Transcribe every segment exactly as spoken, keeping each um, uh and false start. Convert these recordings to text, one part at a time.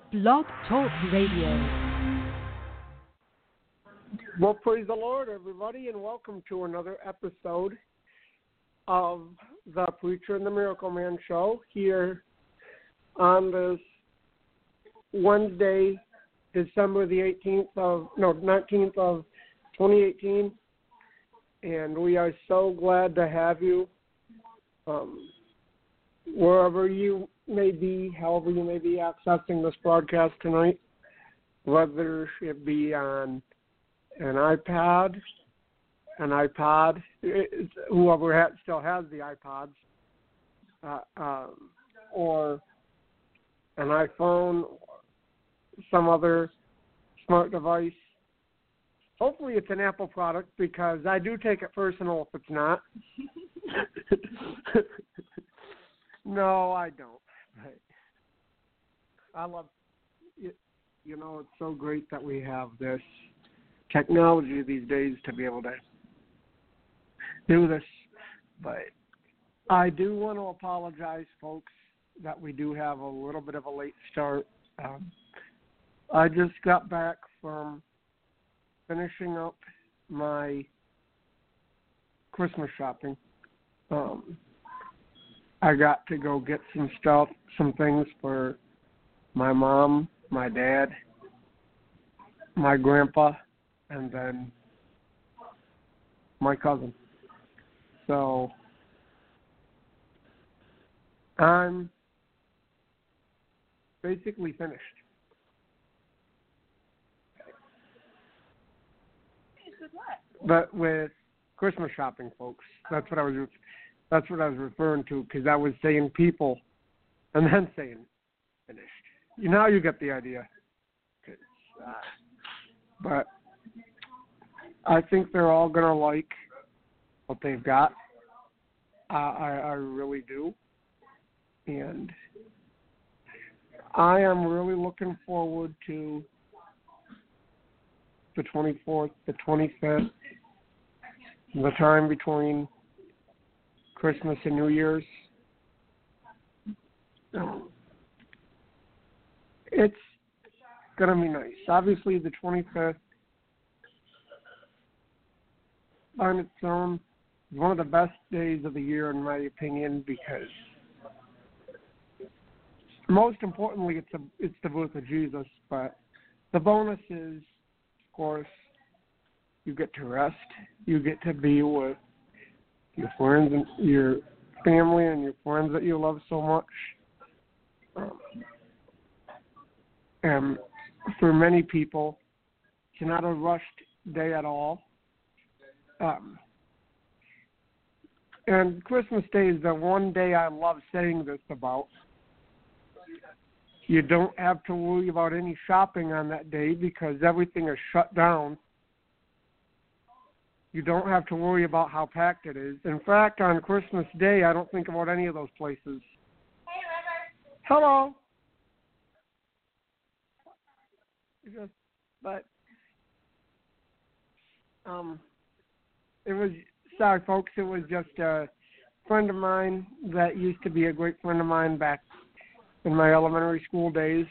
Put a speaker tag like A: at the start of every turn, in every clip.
A: Blog Talk Radio.
B: Well, praise the Lord, everybody, and welcome to another episode of the Preacher and the Miracle Man show here on this Wednesday, December the eighteenth of, no, nineteenth of twenty eighteen, and we are so glad to have you um, wherever you may be, however you may be accessing this broadcast tonight, whether it be on an iPad, an iPod, it's, whoever ha- still has the iPods, uh, um, or an iPhone, some other smart device. Hopefully it's an Apple product because I do take it personal if it's not. No, I don't. I love it. You know, it's so great that we have this technology these days to be able to do this. But I do want to apologize, folks, that we do have a little bit of a late start. Um, I just got back from finishing up my Christmas shopping. Um, I got to go get some stuff, some things for my mom, my dad, my grandpa, and then my cousin. So I'm basically finished.
C: Finished with what?
B: But with Christmas shopping, folks. That's what I was. That's what I was referring to because I was saying people, and then saying finished. You know, you get the idea. Uh, but I think they're all gonna like what they've got. Uh, I, I really do, and I am really looking forward to the twenty-fourth, the twenty-fifth, the time between Christmas and New Year's. It's going to be nice. Obviously, the twenty-fifth on its own is one of the best days of the year, in my opinion, because most importantly, it's a, it's the birth of Jesus. But the bonus is, of course, you get to rest. You get to be with your friends and your family and your friends that you love so much. Um, and for many people, it's not a rushed day at all. Um, and Christmas Day is the one day I love saying this about. You don't have to worry about any shopping on that day because everything is shut down. You don't have to worry about how packed it is. In fact, on Christmas Day, I don't think about any of those places.
C: Hey, River.
B: Hello. Just, but, um, it was, sorry, folks, it was just a friend of mine that used to be a great friend of mine back in my elementary school days.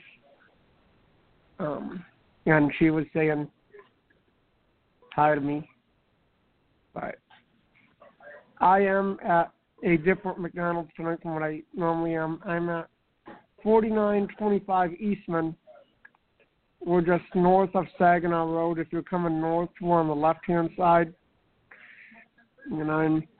B: Um, and she was saying hi to me. But I am at a different McDonald's tonight from what I normally am. I'm at forty-nine twenty-five Eastman. We're just north of Saginaw Road. If you're coming north, we're on the left-hand side. And I'm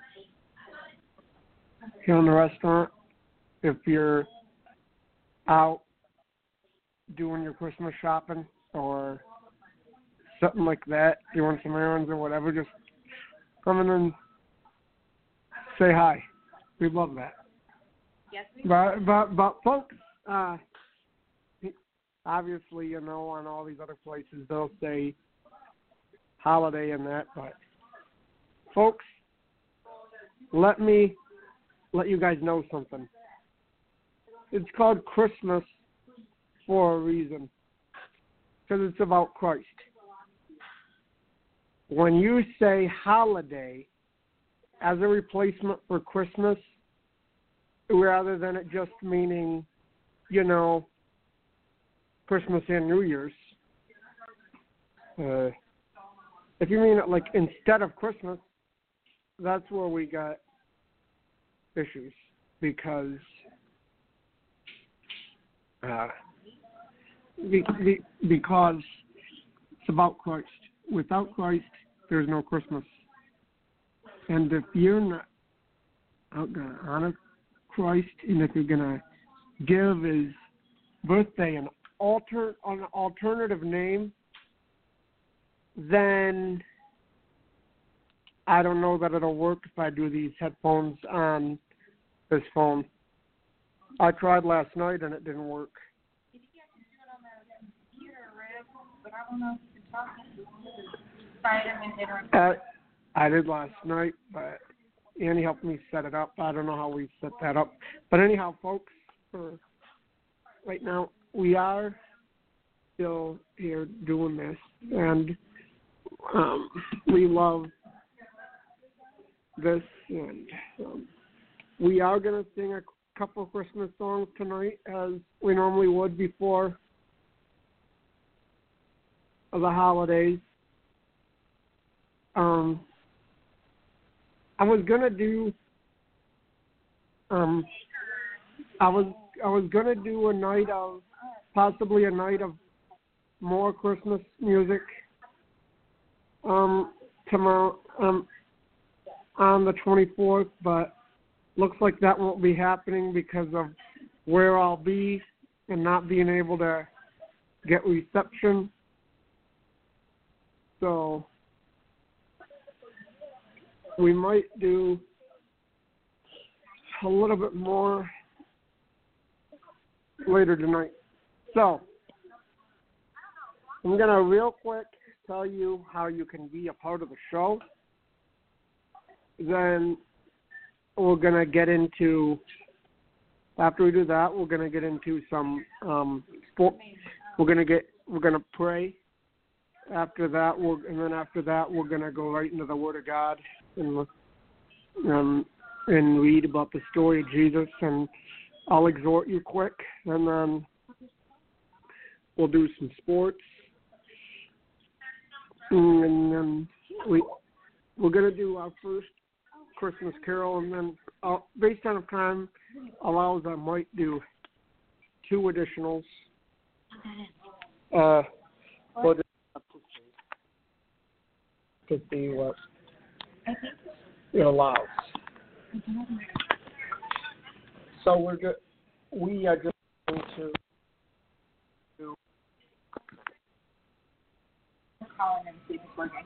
B: here in the restaurant. If you're out doing your Christmas shopping or something like that, doing some errands or whatever, just come in and say hi. We love that.
C: Yes, we
B: But, but, but folks, uh, obviously, you know, on all these other places, they'll say holiday and that. But, folks, let me let you guys know something. It's called Christmas for a reason, because it's about Christ. When you say holiday as a replacement for Christmas, rather than it just meaning, you know, Christmas and New Year's. Uh, if you mean it like instead of Christmas, that's where we got issues because uh, be, be, because it's about Christ. Without Christ, there's no Christmas. And if you're not out going to honor Christ, and if you're going to give his birthday an alter an alternative name, then I don't know that it'll work if I do these headphones on this phone. I tried last night and it didn't work.
C: If you have to do it on the computer, Rick, but I don't know if you can talk to Spider-Man did it.
B: Uh, I did last night, but Annie helped me set it up. I don't know how we set that up. But anyhow, folks, for right now, we are still here doing this, and um, we love this, and um, we are going to sing a couple of Christmas songs tonight, as we normally would before the holidays. Um, I was gonna do. Um, I was I was gonna do a night of possibly a night of more Christmas music. Um, tomorrow um, on the twenty-fourth, but looks like that won't be happening because of where I'll be and not being able to get reception. So we might do a little bit more later tonight. So I'm going to real quick tell you how you can be a part of the show. Then we're going to get into, after we do that, we're going to get into some um, sport. We're going to get, we're going to pray. After that, we're, and then after that, we're going to go right into the Word of God and um, and read about the story of Jesus. And I'll exhort you quick, and then we'll do some sports. And then we, we're going to do our first Christmas carol, and then uh, based on if time allows, I might do two additionals. Uh, we'll just have to see, to see what it allows. So we're good. We are just going to do.
C: Calling and see if it's working.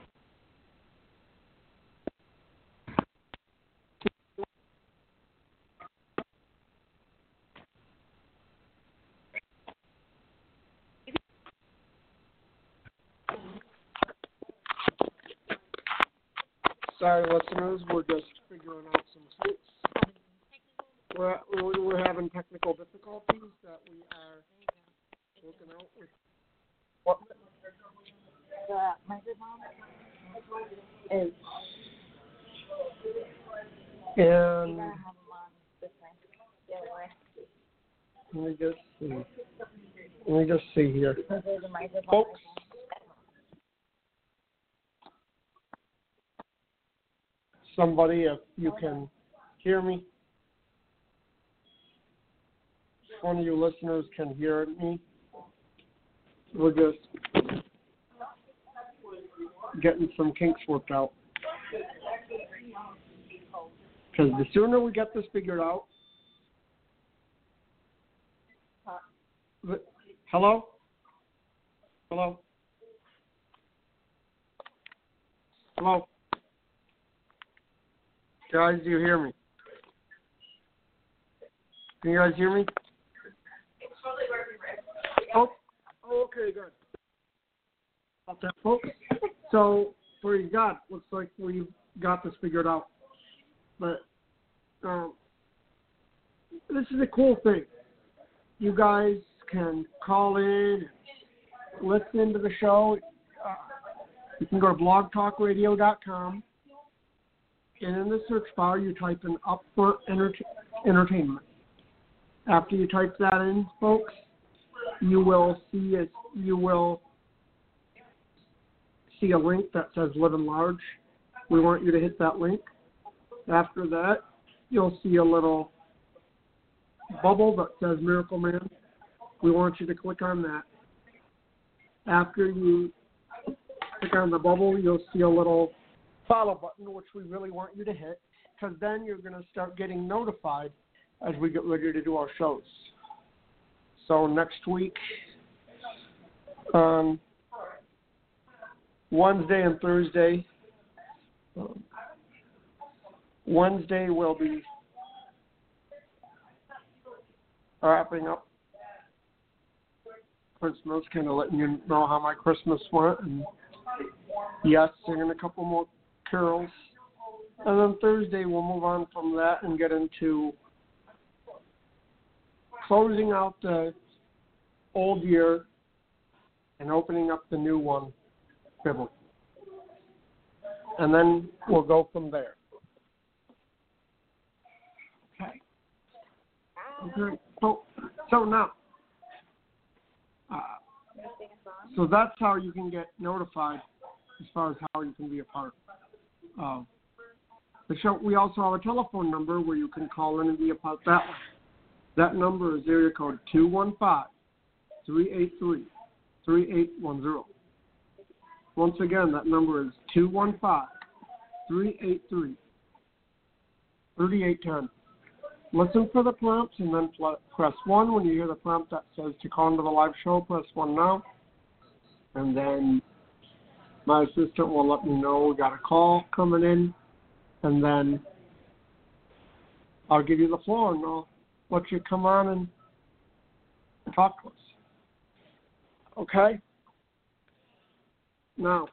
B: Sorry, listeners, we're just figuring out some hoops. We're, we're, we're having technical difficulties that we are working out with. What?
C: The microphone is.
B: And
C: You gotta have them on this way. The other way.
B: let me just see. Let me just see here.
C: Because there's a microphone.
B: Folks. Somebody, if you can hear me, if one of you listeners can hear me, we're just getting some kinks worked out. Because the sooner we get this figured out, the, hello? Hello? Hello? Guys, do you hear me? Can you guys hear me?
C: It's totally working, Rick.
B: Oh, okay, good. About that, folks. So, praise God. Looks like we've got this figured out. But um, this is a cool thing. You guys can call in, listen to the show. Uh, you can go to blog talk radio dot com. And in the search bar, you type in Upfront enter- Entertainment. After you type that in, folks, you will see it. You will see a link that says Live Enlarge. We want you to hit that link. After that, you'll see a little bubble that says Miracle Man. We want you to click on that. After you click on the bubble, you'll see a little follow button, which we really want you to hit, because then you're going to start getting notified as we get ready to do our shows. So next week, um, Wednesday and Thursday, um, Wednesday will be wrapping up Christmas, kind of letting you know how my Christmas went, and yes, singing a couple more carols. And then Thursday we'll move on from that and get into closing out the old year and opening up the new one biblically. And then we'll go from there. Okay. Okay. So, so now, uh, so that's how you can get notified as far as how you can be a part of the show. We also have a telephone number where you can call in and be a part that way. That number is area code two one five, three eight three, three eight one zero. Once again, that number is two one five, three eight three, three eight one zero. Listen for the prompts and then pl- press one when you hear the prompt that says to call into the live show. Press one now. And then my assistant will let me know we got a call coming in. And then I'll give you the floor and I'll let you come on and talk to us. Okay? Now,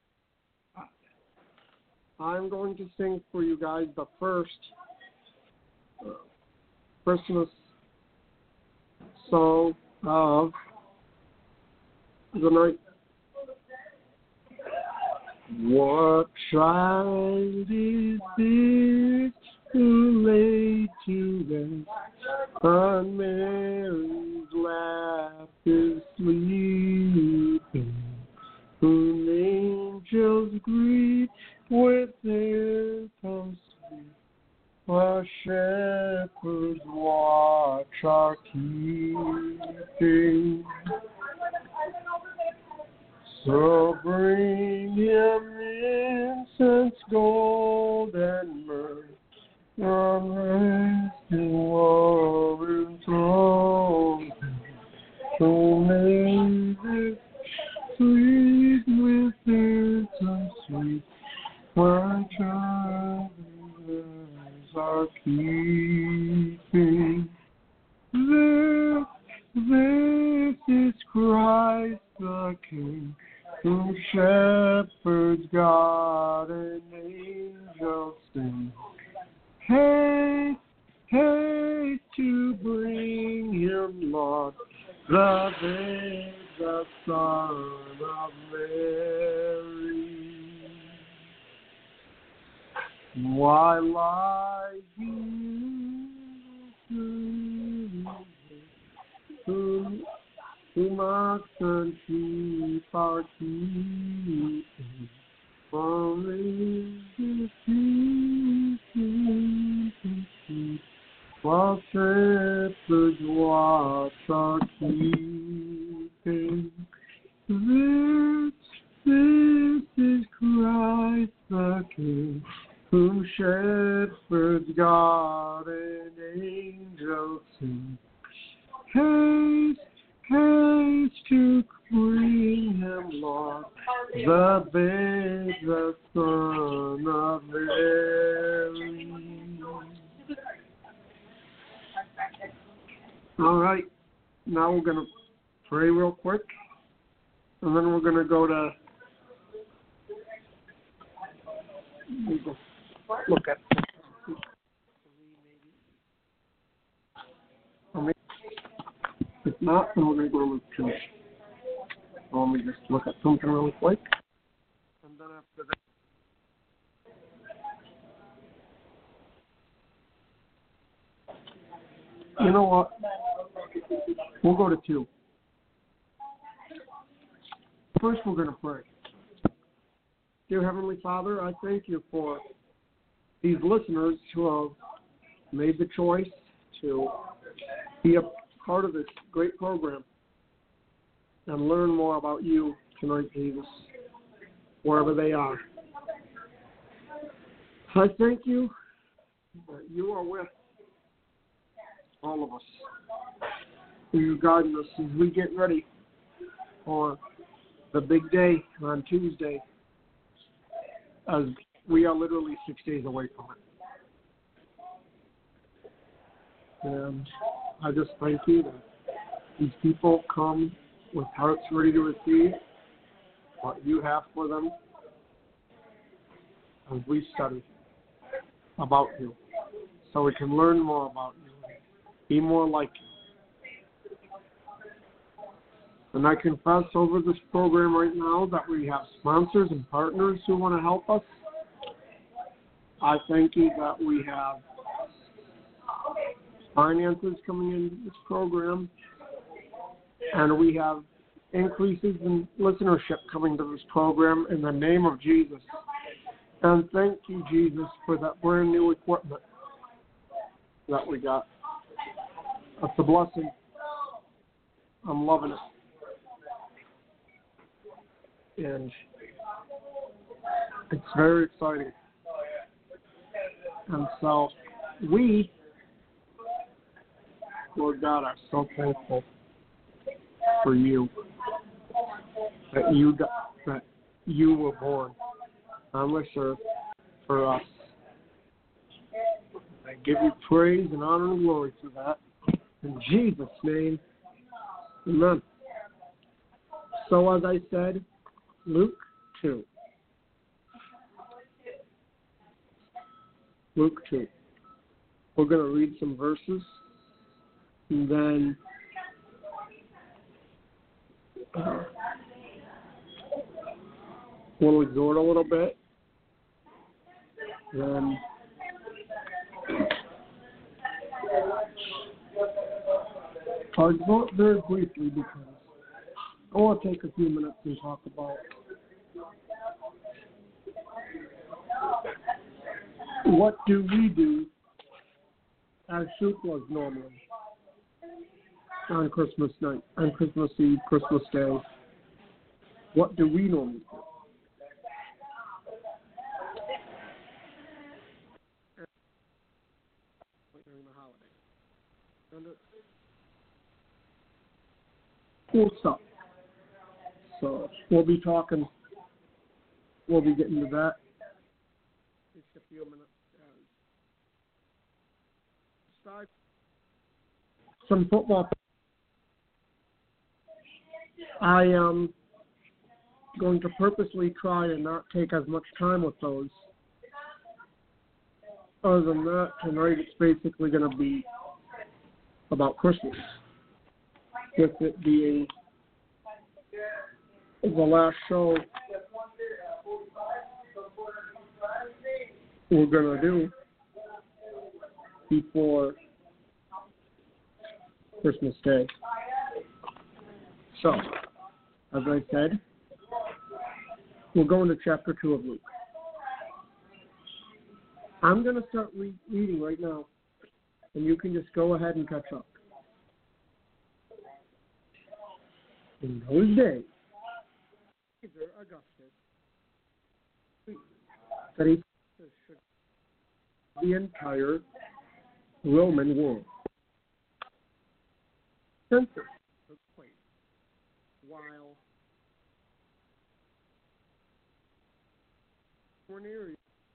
B: I'm going to sing for you guys the first uh, Christmas song of the night. What child is this who lay to rest on Mary's lap is sleeping, whom angels greet with anthems sweet, while shepherds watch our keeping. So bring him incense, gold, and myrrh, from resting warm throne, so may this sweet with incense sweet, my child are keeping. This, this is Christ the King, whom shepherds guard and angels sing. Haste, haste to bring him, Lord, the babe, the Son of Mary. While I do, whom who mocks and keep our keeping, only the keeping, while shepherds watch our keeping. This, this is Christ the King, whom shepherds guard and angels sing. Haste, haste to bring him, Lord, the babe, the Son of Mary. All right, now we're going to pray real quick, and then we're going to go to look at If not, then we're going to go with two. So let me just look at something really quick. And then after that, you know what? We'll go to two. First, we're going to pray. Dear Heavenly Father, I thank you for these listeners who have made the choice to be a part of this great program and learn more about you tonight, Jesus, wherever they are. I thank you that you are with all of us. You're guiding us as we get ready for the big day on Tuesday, as we are literally six days away from it. And I just thank you that these people come with hearts ready to receive what you have for them as we study about you, so we can learn more about you, be more like you. And I confess over this program right now that we have sponsors and partners who want to help us. I thank you that we have finances coming into this program, and we have increases in listenership coming to this program in the name of Jesus. And thank you, Jesus, for that brand new equipment that we got. It's a blessing. I'm loving it. And it's very exciting. And so we, Lord God, are so thankful for you, that you got, that you were born on this earth for us. I give you praise and honor and glory for that. In Jesus' name, amen. So as I said, Luke two. Luke two. We're going to read some verses, and then uh, we'll exhort a little bit. Then I'll exhort very briefly because I want to take a few minutes and talk about what do we do as Shuklas normally on Christmas night, on Christmas Eve, Christmas Day. What do we normally do? During the holiday. And it's cool stuff. So we'll be talking, we'll be getting to that in just a few minutes. Start some football. I am going to purposely try and not take as much time with those. Other than that, tonight it's basically going to be about Christmas, with it being the last show we're going to do before Christmas Day. So, as I said, we'll go into chapter two of Luke. I'm going to start re- reading right now, and you can just go ahead and catch up. In those days, Caesar Augustus that he should the entire Roman world. Census took place while Cornelius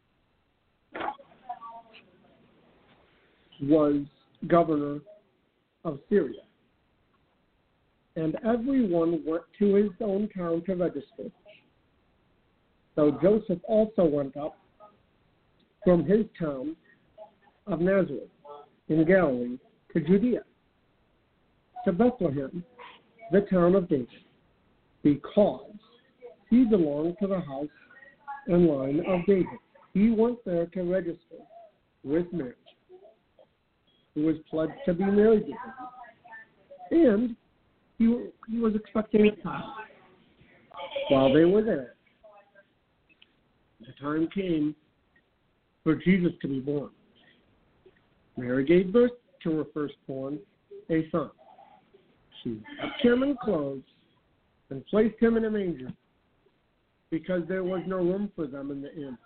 B: was governor of Syria, and everyone went to his own town to register. So Joseph also went up from his town of Nazareth in Galilee to Judea, to Bethlehem, the town of David, because he belonged to the house and line of David. He went there to register with Mary, who was pledged to be married to him, and he, he was expecting a child. While they were there, the time came for Jesus to be born. Mary gave birth to her firstborn, a son. She wrapped him in clothes and placed him in a manger, because there was no room for them in the inn.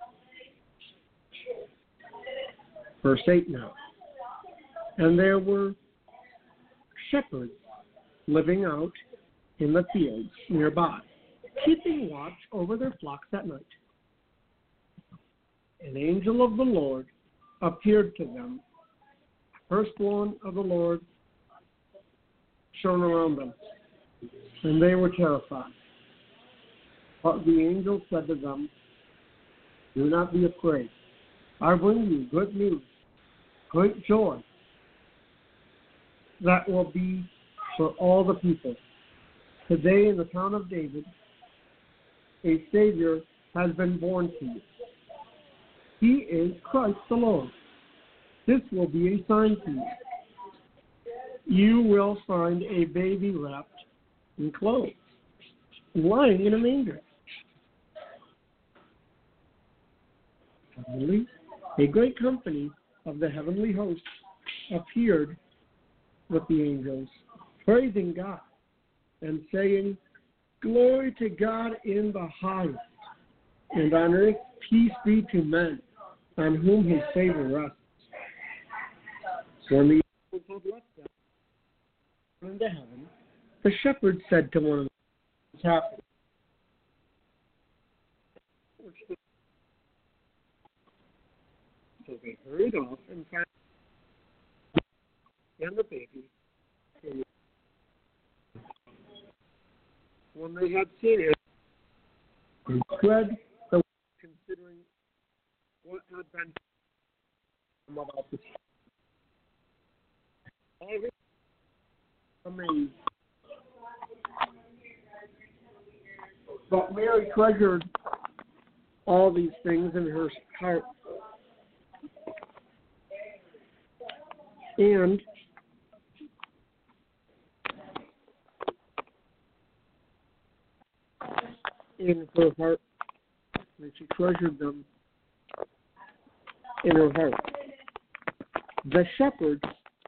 B: Verse eight now. And there were shepherds living out in the fields nearby, keeping watch over their flocks at night. An angel of the Lord appeared to them. Firstborn of the Lord shone around them, and they were terrified. But the angel said to them, "Do not be afraid. I bring you good news, great joy that will be for all the people. Today in the town of David, a Savior has been born to you. He is Christ the Lord. This will be a sign to you. You will find a baby wrapped in clothes, lying in a manger." Suddenly, a great company of the heavenly hosts appeared with the angels, praising God and saying, "Glory to God in the highest, and on earth peace be to men on whom his favor rests." When the angels had left them into heaven, the shepherds said to one another, "What's happening?" So they hurried off and found and the baby. When they had seen it, they spread the word, considering what had been about the child. Amazed. But Mary treasured all these things in her heart, and in her heart, and she treasured them in her heart. The shepherds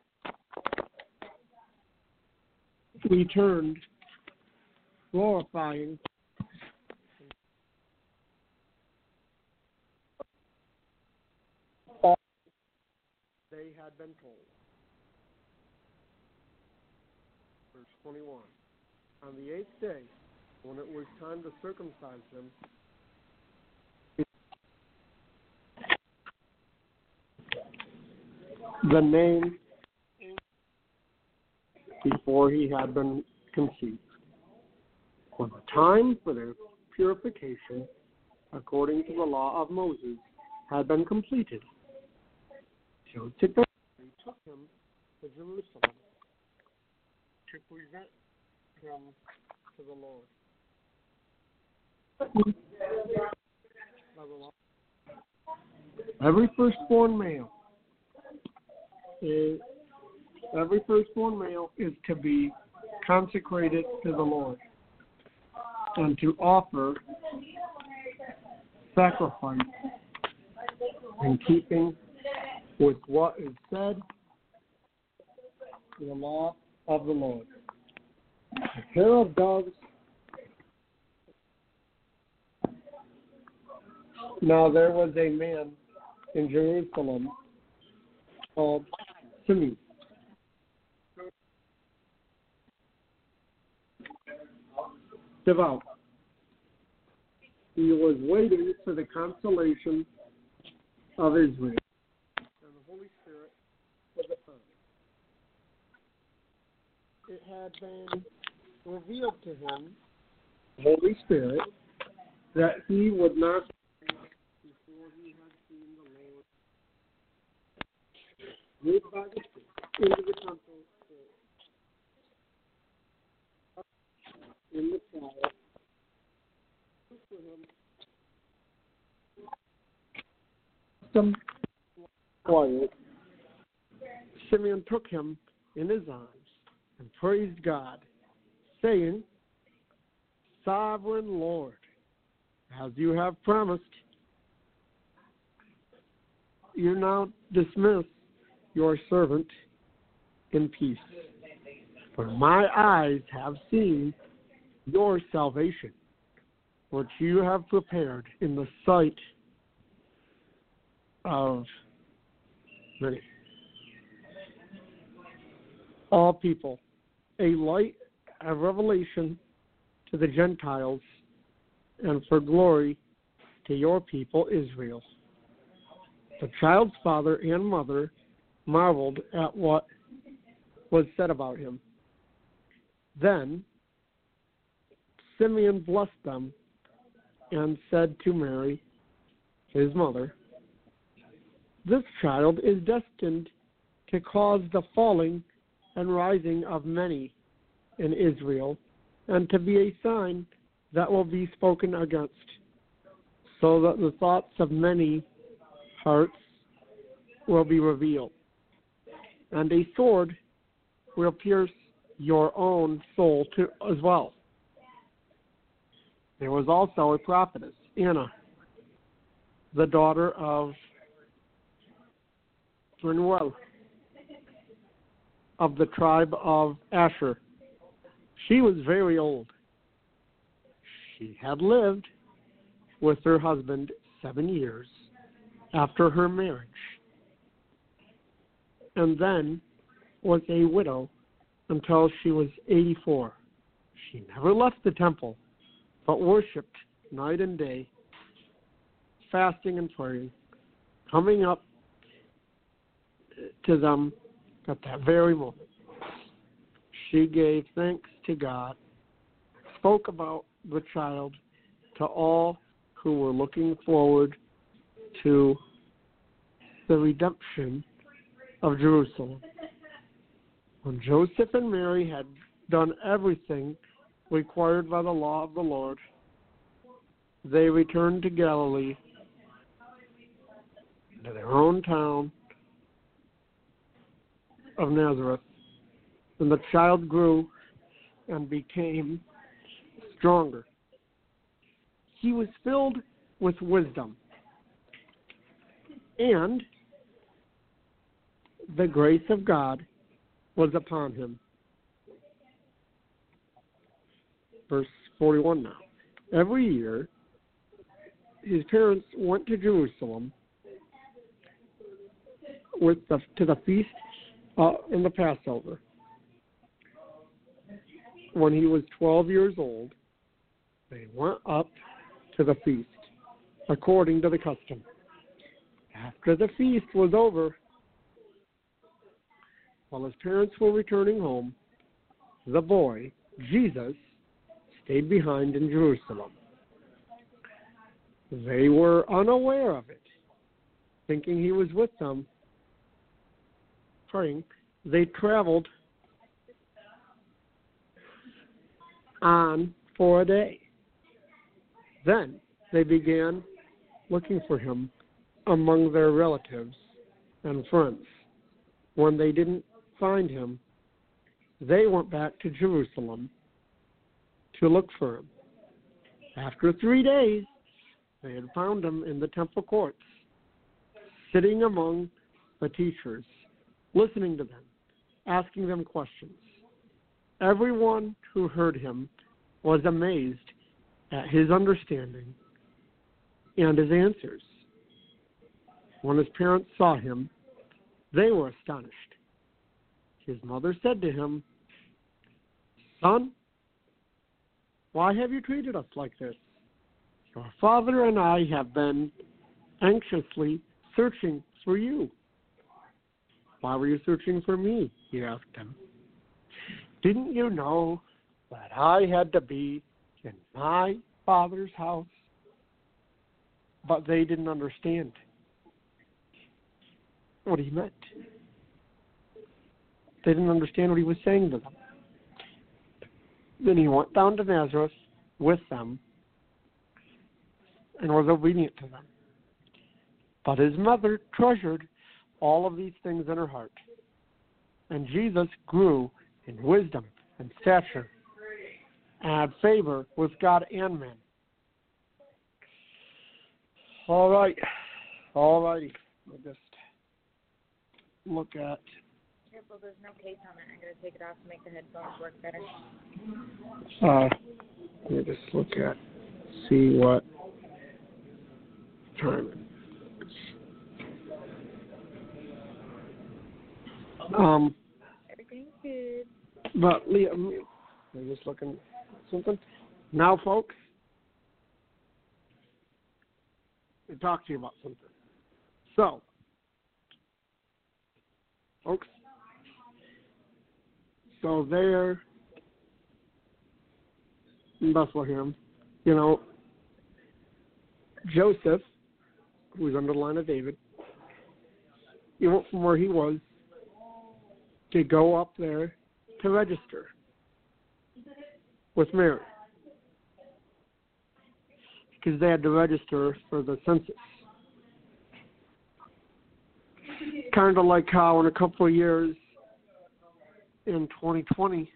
B: returned, glorifying all they had been told. Verse twenty-one. On the eighth day, when it was time to circumcise them, the name before he had been conceived. When the time for their purification, according to the law of Moses, had been completed, Joseph took him to Jerusalem to present him to the Lord. Every firstborn male is every firstborn male is to be consecrated to the Lord and to offer sacrifice in keeping with what is said in the law of the Lord. A pair of doves. Now there was a man in Jerusalem called Simeon, devout. He was waiting for the consolation of Israel, and the Holy Spirit was upon him. It had been revealed to him, the Holy Spirit, that he would not before he had seen the Lord moved by the Spirit into the temple in the fire. Some quiet. Simeon took him in his arms and praised God, saying, sovereign Lord, as you have promised, you now dismiss your servant in peace. For my eyes have seen your salvation, which you have prepared in the sight of many. All people, a light, a revelation to the Gentiles, and for glory to your people Israel. The child's father and mother marveled at what was said about him. Then Simeon blessed them and said to Mary, his mother, this child is destined to cause the falling and rising of many in Israel, and to be a sign that will be spoken against, so that the thoughts of many hearts will be revealed. And a sword will pierce your own soul too, as well. There was also a prophetess, Anna, the daughter of Phanuel, of the tribe of Asher. She was very old. She had lived with her husband seven years after her marriage, and then was a widow until she was eighty-four. She never left the temple, but worshipped night and day, fasting and praying, coming up to them at that very moment. She gave thanks to God, spoke about the child to all who were looking forward to the redemption of Jerusalem. When Joseph and Mary had done everything required by the law of the Lord, they returned to Galilee, to their own town of Nazareth. And the child grew and became stronger. He was filled with wisdom, and the grace of God was upon him. Verse forty-one now. Every year, his parents went to Jerusalem with the, to the feast uh, in the Passover. When he was twelve years old, they went up to the feast, according to the custom. After the feast was over, while his parents were returning home, the boy, Jesus, stayed behind in Jerusalem. They were unaware of it, thinking he was with them, praying. They traveled on for a day. Then they began looking for him among their relatives and friends. When they didn't find him, they went back to Jerusalem to look for him. After three days, they had found him in the temple courts, sitting among the teachers, listening to them, asking them questions. Everyone who heard him was amazed at his understanding and his answers. When his parents saw him, they were astonished. His mother said to him, "Son, why have you treated us like this? Your father and I have been anxiously searching for you." "Why were you searching for me?" he asked him. "Didn't you know that I had to be in my Father's house?" But they didn't understand what he meant. They didn't understand what he was saying to them. Then he went down to Nazareth with them and was obedient to them. But his mother treasured all of these things in her heart. And Jesus grew in wisdom and stature and had favor with God and men. All right. All righty. We'll just look at.
C: Careful, there's no case on it. I'm going to take it off to make the headphones work better.
B: Uh, let me just look at, see what time it is. Um,
C: Everything's good.
B: but Liam, I'm just looking at something. Now, folks, to talk to you about something. So, folks, so there in Bethlehem, you know, Joseph, who was under the line of David, he went from where he was to go up there to register with Mary, because they had to register for the census. Kind of like how in a couple of years, in twenty twenty,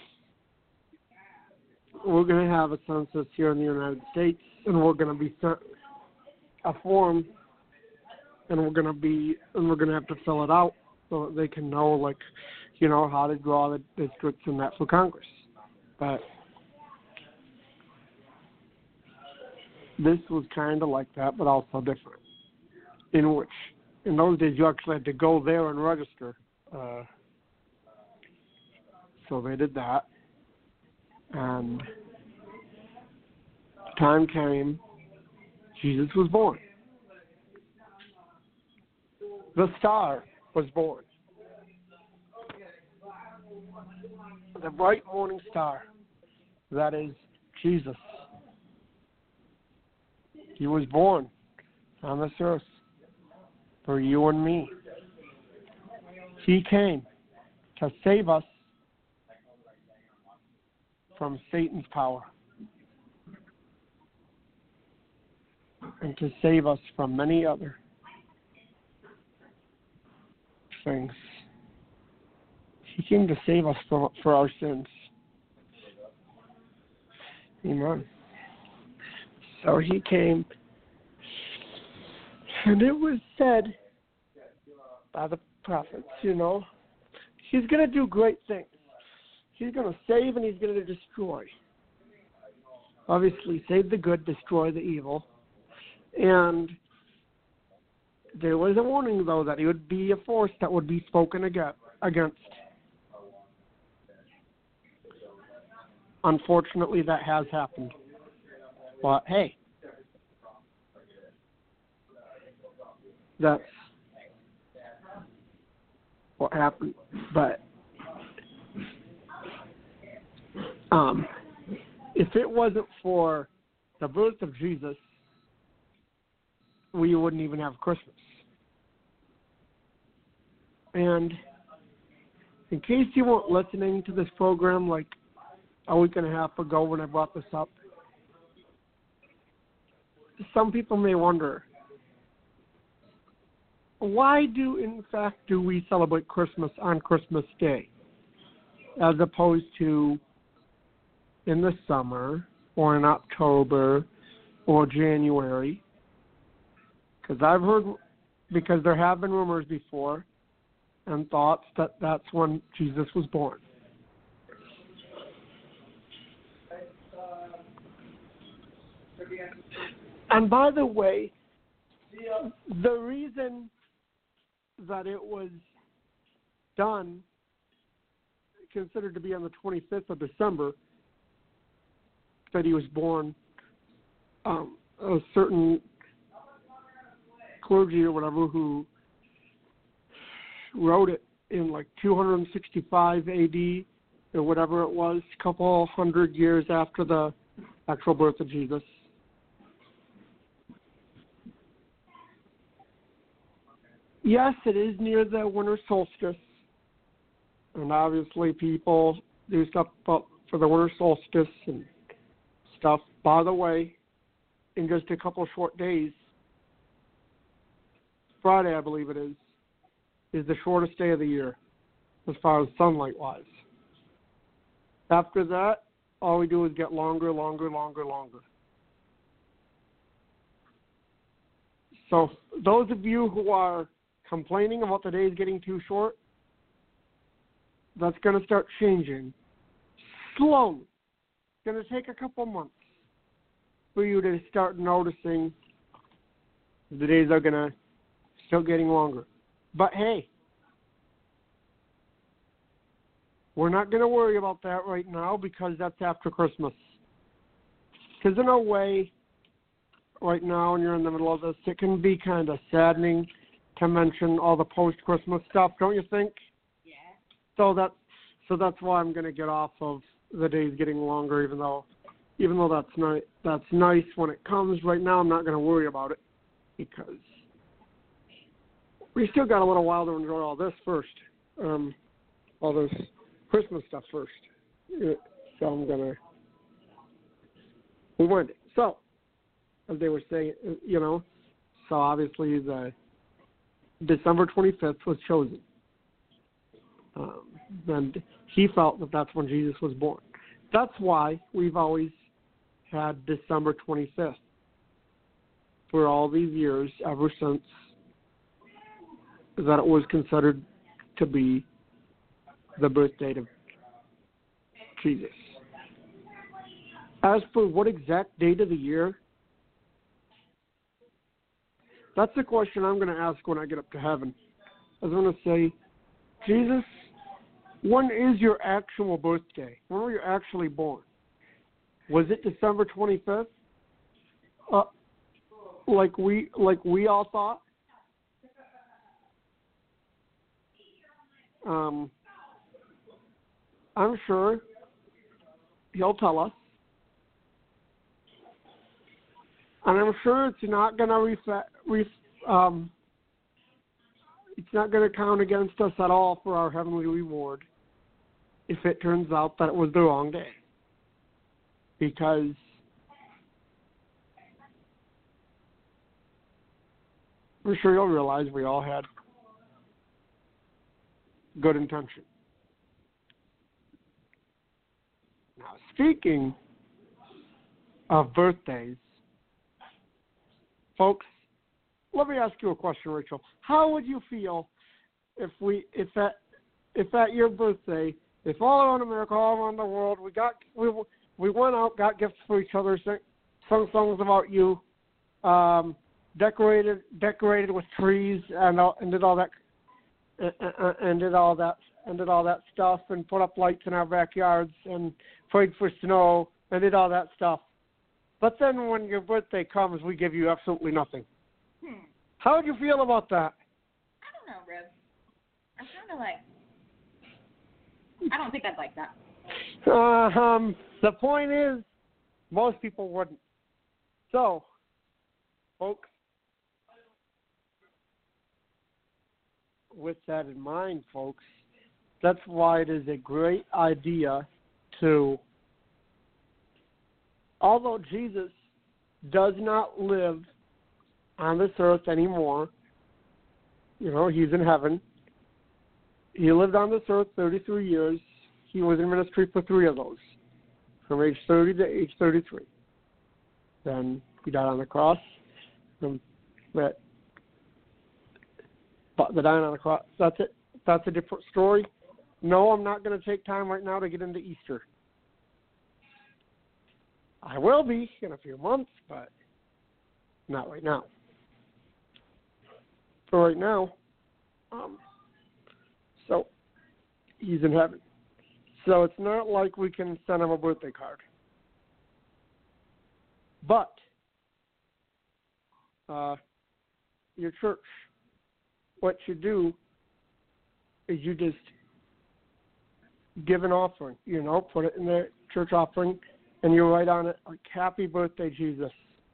B: we're going to have a census here in the United States, and we're going to be sent a form, and we're going to be, and we're going to have to fill it out so that they can know, like, you know, how to draw the districts and that for Congress. But this was kind of like that, but also different, in which, in those days, you actually had to go there and register. Uh, so they did that. And time came, Jesus was born. The star was born. The bright morning star, that is Jesus. He was born on this earth for you and me. He came to save us from Satan's power and to save us from many other things. He came to save us for, for our sins. Amen. So he came, and it was said by the prophets, you know, he's going to do great things. He's going to save and he's going to destroy. Obviously, save the good, destroy the evil. And there was a warning, though, that he would be a force that would be spoken against. Unfortunately, that has happened. But, hey, that's what happened. But um, if it wasn't for the birth of Jesus, we wouldn't even have Christmas. And in case you weren't listening to this program like a week and a half ago when I brought this up, some people may wonder, why do, in fact, do we celebrate Christmas on Christmas Day as opposed to in the summer or in October or January? Because I've heard, because there have been rumors before and thoughts that that's when Jesus was born. And by the way, the reason that it was done, considered to be on the twenty-fifth of December, that he was born, um, a certain clergy or whatever who wrote it in like two sixty-five A D or whatever it was, a couple hundred years after the actual birth of Jesus. Yes, it is near the winter solstice, and obviously people do stuff for the winter solstice and stuff. By the way, in just a couple of short days, Friday, I believe it is, is the shortest day of the year as far as sunlight-wise. After that, all we do is get longer, longer, longer, longer. So those of you who are complaining about the days getting too short, that's going to start changing slowly. It's going to take a couple months for you to start noticing the days are going to start getting longer. But hey, we're not going to worry about that right now because that's after Christmas. Because in a way, right now when you're in the middle of this, it can be kind of saddening to mention all the post-Christmas stuff, don't you think?
C: Yeah.
B: So that, so that's why I'm going to get off of the days getting longer, even though, even though that's nice. That's nice when it comes. Right now, I'm not going to worry about it because we still got a little while to enjoy all this first, um, all this Christmas stuff first. So I'm gonna rewind it. So, as they were saying, you know, so obviously the December twenty-fifth was chosen. Um, and he felt that that's when Jesus was born. That's why we've always had December twenty-fifth for all these years, ever since that it was considered to be the birth date of Jesus. As for what exact date of the year, that's the question I'm going to ask when I get up to heaven. I was going to say, Jesus, when is your actual birthday? When were you actually born? Was it December twenty-fifth? Uh, like we like we all thought? Um, I'm sure he'll tell us. And I'm sure it's not going to ref- ref- um, it's not going to count against us at all for our heavenly reward if it turns out that it was the wrong day. Because I'm sure you'll realize we all had good intention. Now, speaking of birthdays, folks, let me ask you a question, Rachel. How would you feel if we, if at, if at your birthday, if all around America, all around the world, we got, we, we went out, got gifts for each other, sang, sung songs about you, um, decorated, decorated with trees, and, and did all that, and did all that, and did all that stuff, and put up lights in our backyards, and prayed for snow, and did all that stuff. But then when your birthday comes, we give you absolutely nothing.
C: Hmm.
B: How would you feel about that?
C: I don't know, Reb. I'm kind of like, I don't think I'd like that.
B: Uh, um, the point is, most people wouldn't. So, folks, with that in mind, folks, that's why it is a great idea to, although Jesus does not live on this earth anymore, you know, he's in heaven. He lived on this earth thirty-three years. He was in ministry for three of those, from age thirty to age thirty-three. Then he died on the cross. From that, but the dying on the cross, that's it. That's a different story. No, I'm not going to take time right now to get into Easter. I will be in a few months, but not right now. For right now, um, so he's in heaven. So it's not like we can send him a birthday card. But uh, your church, what you do is you just give an offering, you know, put it in the church offering, and you write on it, like, happy birthday, Jesus.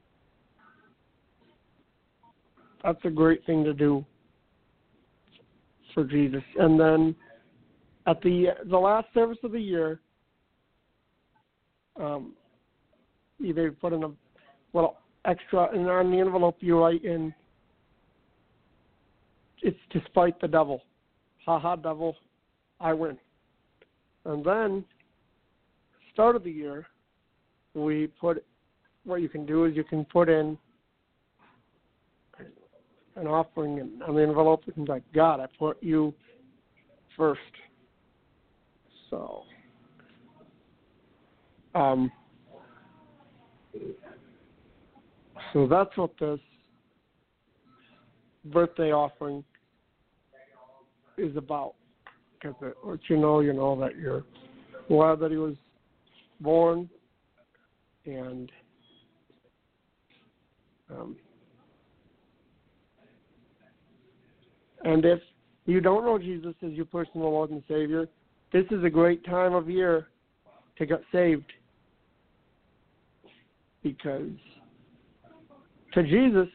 B: That's a great thing to do for Jesus. And then at the the last service of the year, um, you maybe put in a little extra, and on the envelope you write in, it's to spite the devil. Ha ha, devil, I win. And then start of the year, we put, what you can do is you can put in an offering in, on the envelope and like, God, I put you first. So, um, so that's what this birthday offering is about. Because it lets you know, you know, that you're glad that he was born, and um, and if you don't know Jesus as your personal Lord and Savior, this is a great time of year to get saved, because to Jesus,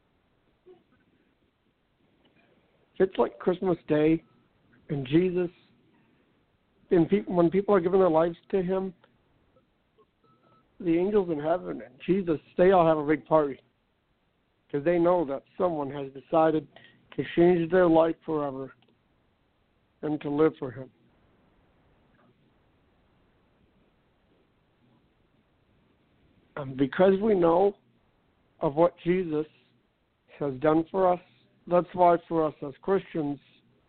B: it's like Christmas Day, and Jesus, and pe- when people are giving their lives to him, the angels in heaven and Jesus, they all have a big party, because they know that someone has decided to change their life forever and to live for him. And because we know of what Jesus has done for us, that's why for us as Christians,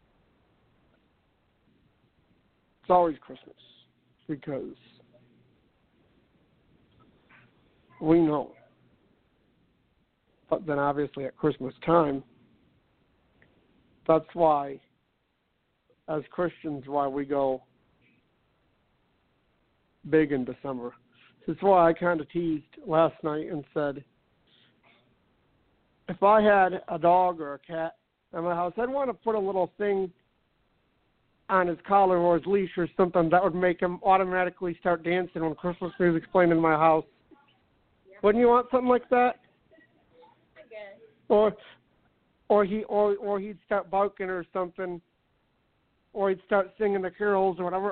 B: it's always Christmas, because we know. But then obviously at Christmas time, that's why, as Christians, why we go big in December. This is why I kind of teased last night and said, if I had a dog or a cat in my house, I'd want to put a little thing on his collar or his leash or something that would make him automatically start dancing when Christmas music's playing in my house. Yep. Wouldn't you want something like that?
C: I guess.
B: Or, or he, or or he'd start barking or something, or he'd start singing the carols or whatever.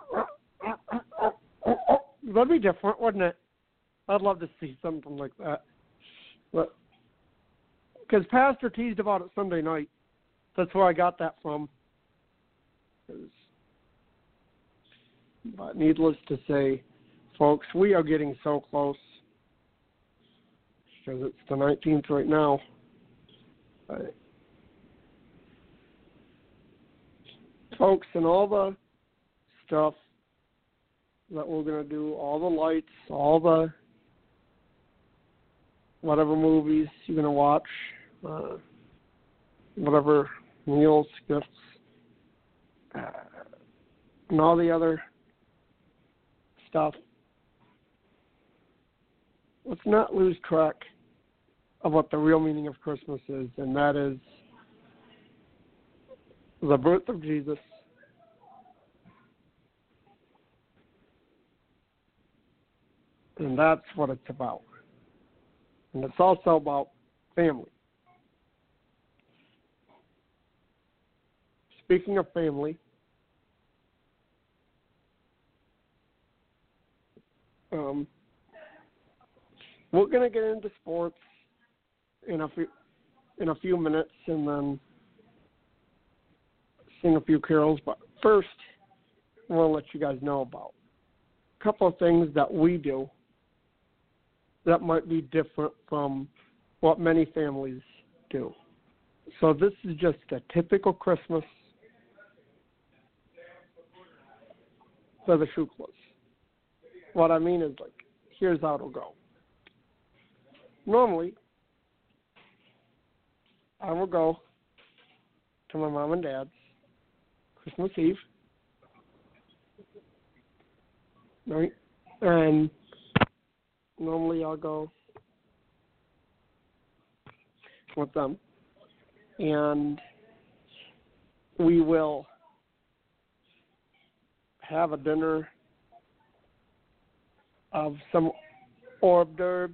B: That'd be different, wouldn't it? I'd love to see something like that. But because Pastor teased about it Sunday night, that's where I got that from. But needless to say, folks, we are getting so close, because it's the nineteenth right now. But folks, and all the stuff that we're going to do, all the lights, all the whatever movies you're going to watch, uh, whatever meals, gifts, uh, and all the other stuff, let's not lose track of what the real meaning of Christmas is, and that is the birth of Jesus, and that's what it's about. And it's also about family. Speaking of family, um, we're going to get into sports in a few in a few minutes, and then sing a few carols. But first, I want to let you guys know about a couple of things that we do that might be different from what many families do. So this is just a typical Christmas for the Shuklas. What I mean is, like, here's how it'll go. Normally, I will go to my mom and dad's Christmas Eve, right? And normally I'll go with them, and we will have a dinner of some hors d'oeuvres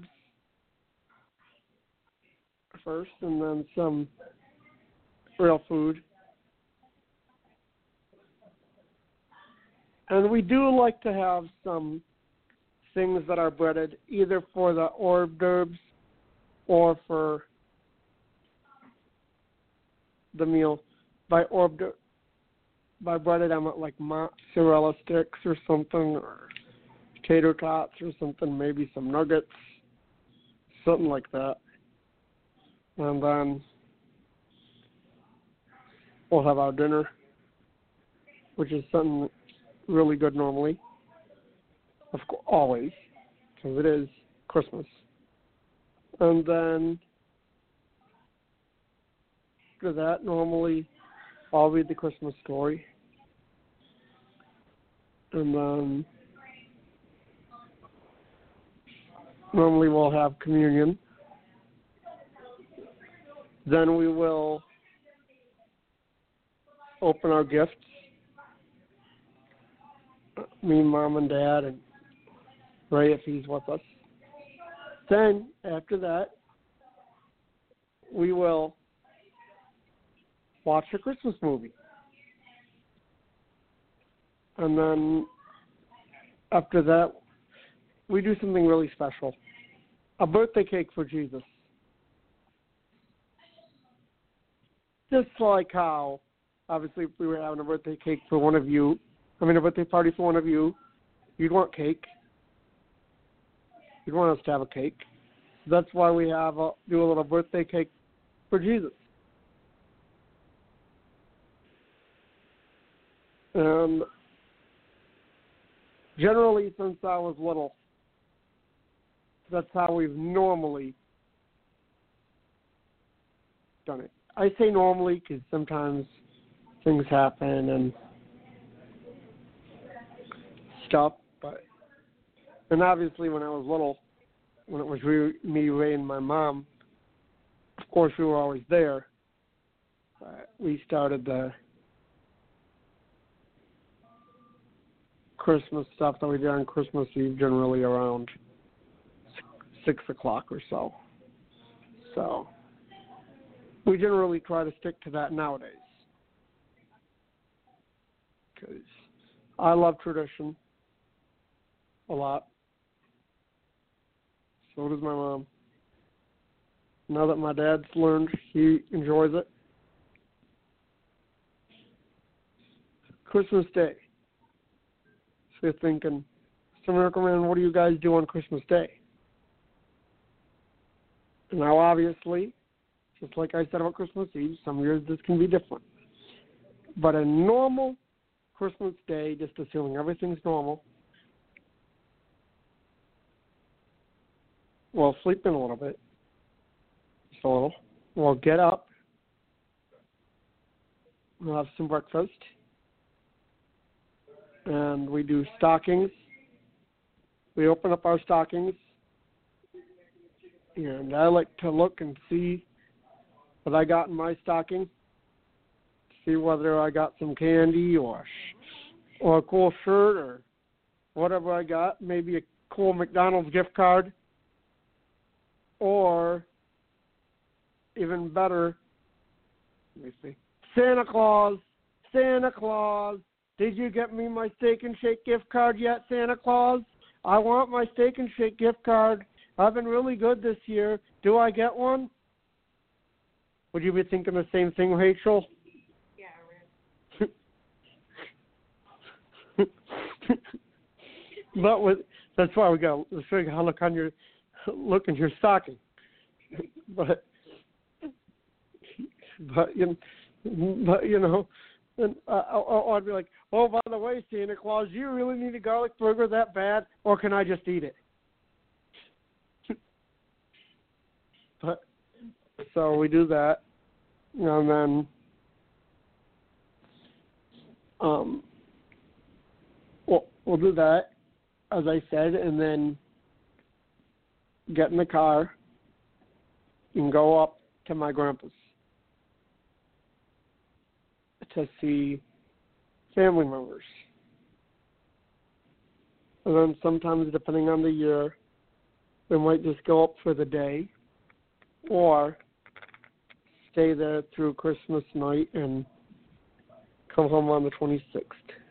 B: first, and then some real food. And we do like to have some things that are breaded, either for the hors d'oeuvres or for the meal. By hors d'oeuvres, by breaded, I meant like mozzarella sticks or something, or tater tots or something, maybe some nuggets, something like that. And then we'll have our dinner, which is something really good normally, of course, always, because it is Christmas. And then after that, normally I'll read the Christmas story. And then normally we'll have communion. Then we will open our gifts. Me, Mom, and Dad, and Ray if he's with us. Then, after that, we will watch a Christmas movie. And then, after that, we do something really special. A birthday cake for Jesus. Just like how, obviously, if we were having a birthday cake for one of you, I mean, a birthday party for one of you, you'd want cake. You'd want us to have a cake. That's why we have a, do a little birthday cake for Jesus. And generally, since I was little, that's how we've normally done it. I say normally because sometimes things happen and stuff, but and obviously when I was little, when it was re- me, Ray, and my mom, of course we were always there. But we started the Christmas stuff that we did on Christmas Eve generally around six o'clock or so. So we generally try to stick to that nowadays because I love tradition a lot. So does my mom. Now that my dad's learned, he enjoys it. Christmas Day. So you're thinking, Mister Miracle Man, what do you guys do on Christmas Day? Now, obviously, just like I said about Christmas Eve, some years this can be different. But a normal Christmas Day, just assuming everything's normal, we'll sleep in a little bit, just a little. We'll get up, we'll have some breakfast, and we do stockings. We open up our stockings, and I like to look and see what I got in my stocking, see whether I got some candy or or a cool shirt or whatever I got, maybe a cool McDonald's gift card, or even better, let me see, Santa Claus, Santa Claus, did you get me my Steak and Shake gift card yet, Santa Claus? I want my Steak and Shake gift card. I've been really good this year. Do I get one? Would you be thinking the same thing, Rachel?
C: Yeah,
B: Rick. But with, that's why we got to figure how look on your look in your stocking. But but you but you know, and uh, I'd be like, oh, by the way, Santa Claus, do you really need a garlic burger that bad, or can I just eat it? But so we do that, and then um, we'll, we'll do that, as I said, and then get in the car and go up to my grandpa's to see family members. And then sometimes, depending on the year, we might just go up for the day or stay there through Christmas night and come home on the twenty-sixth.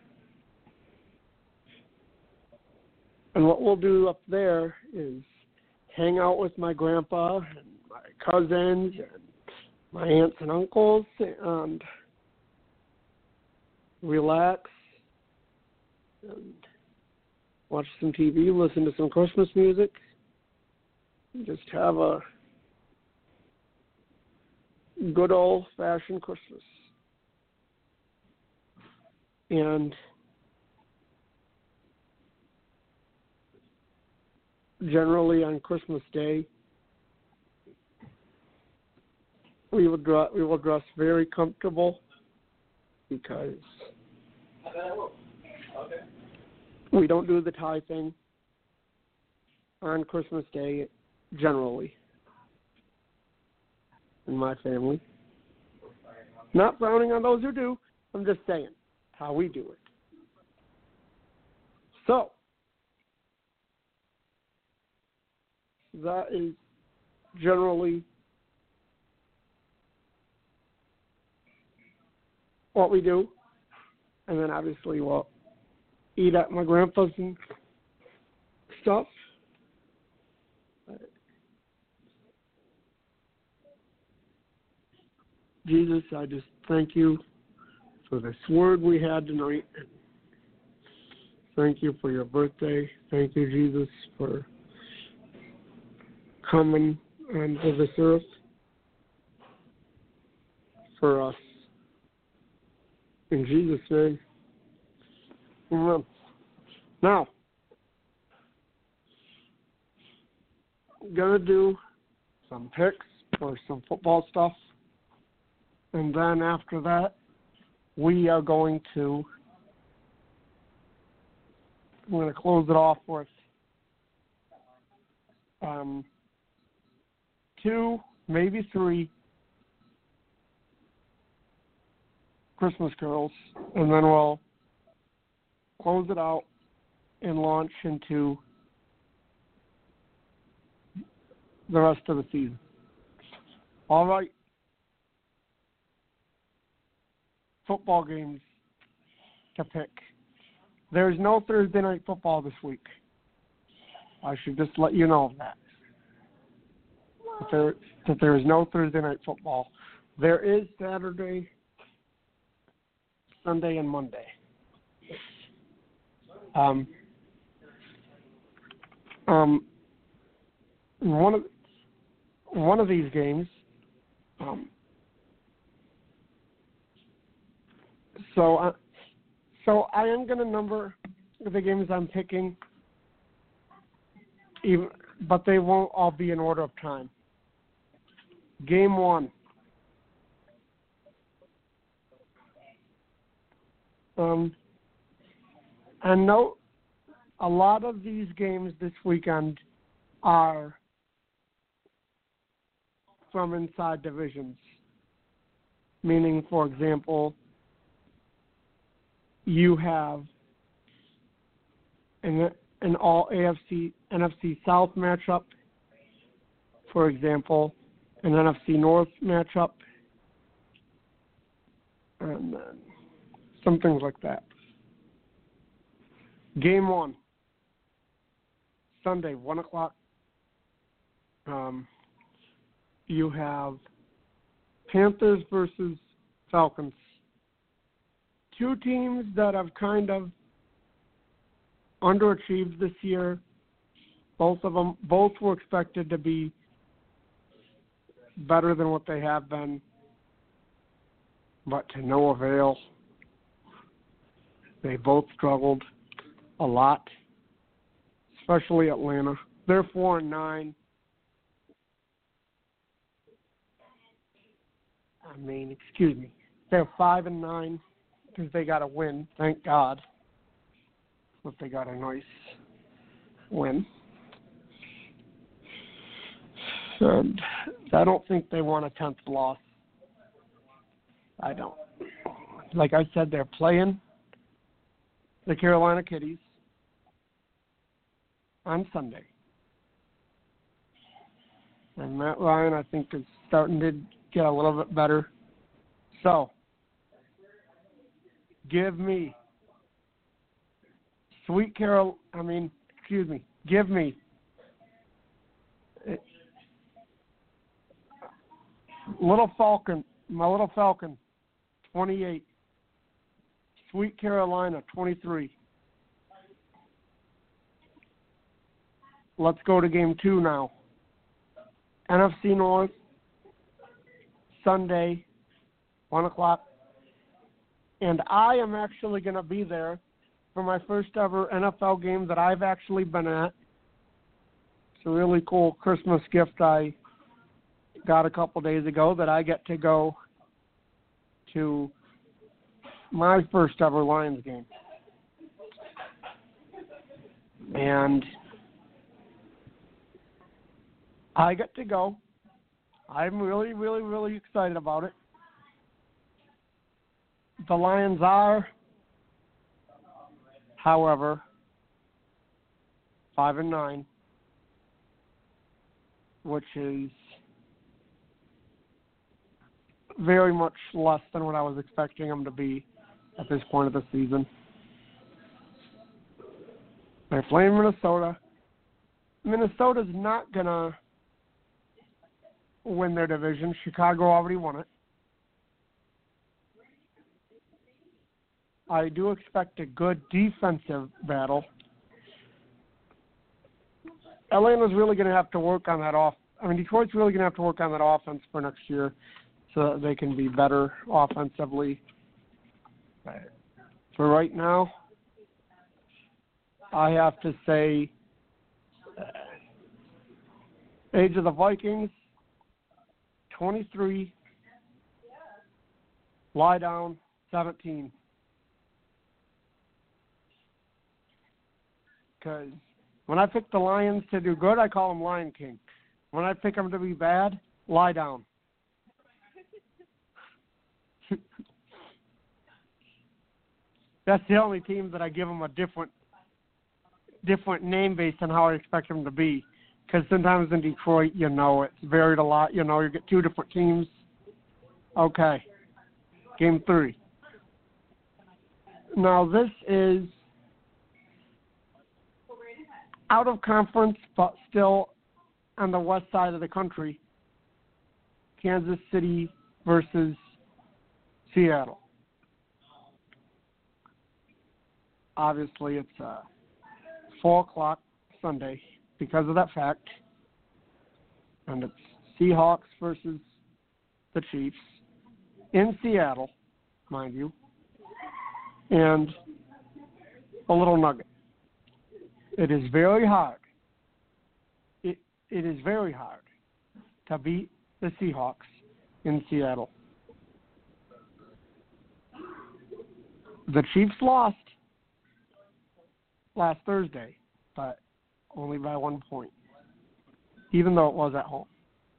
B: And what we'll do up there is hang out with my grandpa and my cousins and my aunts and uncles and relax and watch some T V, listen to some Christmas music, just have a good old-fashioned Christmas. And generally on Christmas Day, we will dress, we will dress very comfortable because we don't do the tie thing on Christmas Day generally in my family. Not frowning on those who do. I'm just saying how we do it. So, that is generally what we do. And then obviously we'll eat at my grandpa's and stuff. Jesus, I just thank you for this word we had tonight. Thank you for your birthday. Thank you, Jesus, for coming onto this earth for us. In Jesus' name, amen. Now, I'm going to do some picks for some football stuff. And then after that, we are going to, we're going to close it off with um, two, maybe three Christmas carols, and then we'll close it out and launch into the rest of the season. All right. Football games to pick. There's no Thursday night football this week. I should just let you know that. That there, that there is no Thursday night football. There is Saturday, Sunday, and Monday. Um, um, one of one of these games. Um, so, uh, so I am going to number the games I'm picking, even, but they won't all be in order of time. Game one. Um, and note, a lot of these games this weekend are from inside divisions. Meaning, for example, you have an, an all A F C, N F C South matchup, for example, an N F C North matchup, and then some things like that. Game one, Sunday, one o'clock. Um, you have Panthers versus Falcons. Two teams that have kind of underachieved this year. Both of them, both were expected to be better than what they have been, but to no avail. They both struggled a lot, especially Atlanta. They're four and nine. I mean, excuse me. They're five and nine because they got a win. Thank God. But they got a nice win. And I don't think they want a tenth loss. I don't. Like I said, they're playing the Carolina Kitties on Sunday. And Matt Ryan, I think, is starting to get a little bit better. So, give me Sweet Carol, I mean, excuse me, give me Little Falcon, my Little Falcon, twenty-eight. Sweet Carolina, twenty-three. let's go to game two now. N F C North, Sunday, one o'clock. And I am actually going to be there for my first ever N F L game that I've actually been at. It's a really cool Christmas gift I got a couple days ago that I get to go to my first ever Lions game. And I get to go. I'm really, really, really excited about it. The Lions are, however, five and nine, which is very much less than what I was expecting them to be at this point of the season. They're playing Minnesota. Minnesota's not going to win their division. Chicago already won it. I do expect a good defensive battle. Atlanta's really going to have to work on that off. I mean, Detroit's really going to have to work on that offense for next year so that they can be better offensively. But for right now, I have to say, uh, age of the Vikings, twenty-three, lie down, seventeen. Because when I pick the Lions to do good, I call them Lion King. When I pick them to be bad, lie down. That's the only team that I give them a different different name based on how I expect them to be. Because sometimes in Detroit, you know, it's varied a lot. You know, you get two different teams. Okay. Game three. Now, this is out of conference, but still on the west side of the country. Kansas City versus Seattle. Obviously, it's uh, four o'clock Sunday because of that fact. And it's Seahawks versus the Chiefs in Seattle, mind you. And a little nugget. It is very hard. It It is very hard to beat the Seahawks in Seattle. The Chiefs lost last Thursday, but only by one point, even though it was at home.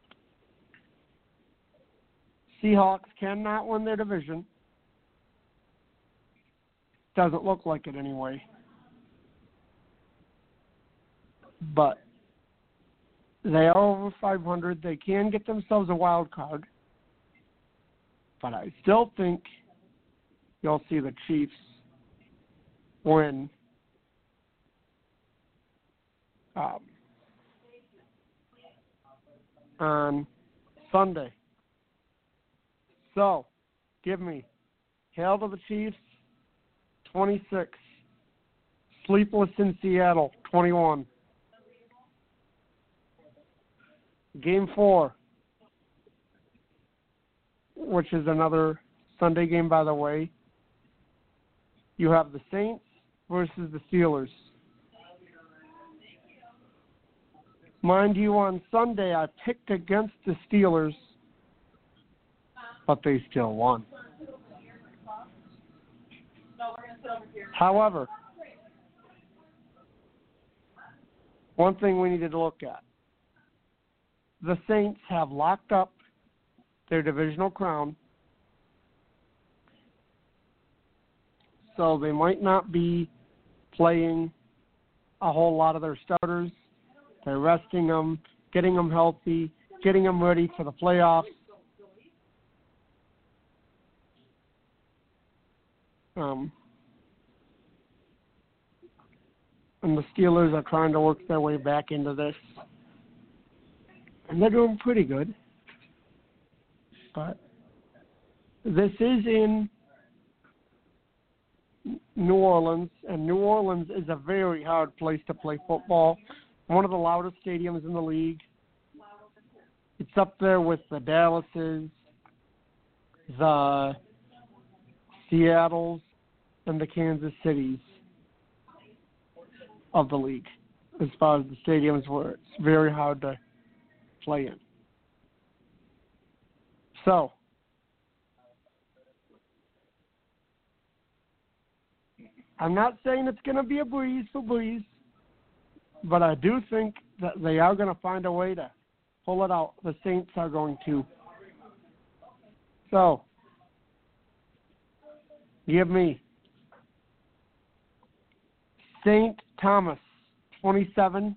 B: Seahawks cannot win their division. Doesn't look like it anyway. But they are over five hundred. They can get themselves a wild card. But I still think you'll see the Chiefs win um, on Sunday. So, give me Hail to the Chiefs, twenty-six. Sleepless in Seattle, twenty-one. Game four, which is another Sunday game, by the way. You have the Saints versus the Steelers. Mind you, on Sunday, I picked against the Steelers, but they still won. However, one thing we needed to look at. The Saints have locked up their divisional crown, so they might not be playing a whole lot of their starters. They're resting them, getting them healthy, getting them ready for the playoffs. Um, and the Steelers are trying to work their way back into this. And they're doing pretty good. But this is in New Orleans, and New Orleans is a very hard place to play football one of the loudest stadiums in the league. It's up there with the Dallases, the Seattles, and the Kansas Cities of the league, as far as the stadiums where it's very hard to play in. So, I'm not saying it's going to be a breeze for breeze, but I do think that they are going to find a way to pull it out. The Saints are going to. So, give me Saint Thomas, twenty-seven,